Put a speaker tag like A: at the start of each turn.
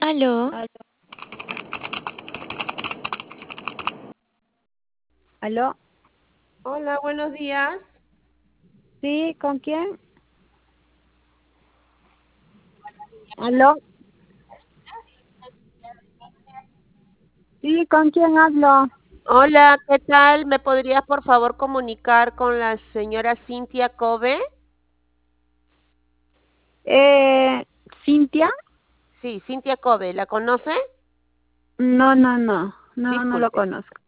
A: Aló,
B: Aló. ¿Aló?
C: Hola, buenos días.
B: ¿Sí? ¿Con quién? ¿Aló? ¿Sí? ¿Con quién hablo?
C: Hola, ¿qué tal? ¿Me podrías por favor comunicar con la señora Cintia Kobe?
B: ¿Cintia?
C: Sí, Cintia Kobe, ¿la conoce?
B: No, no, no. No, no lo
C: Disculpe.
B: conozco.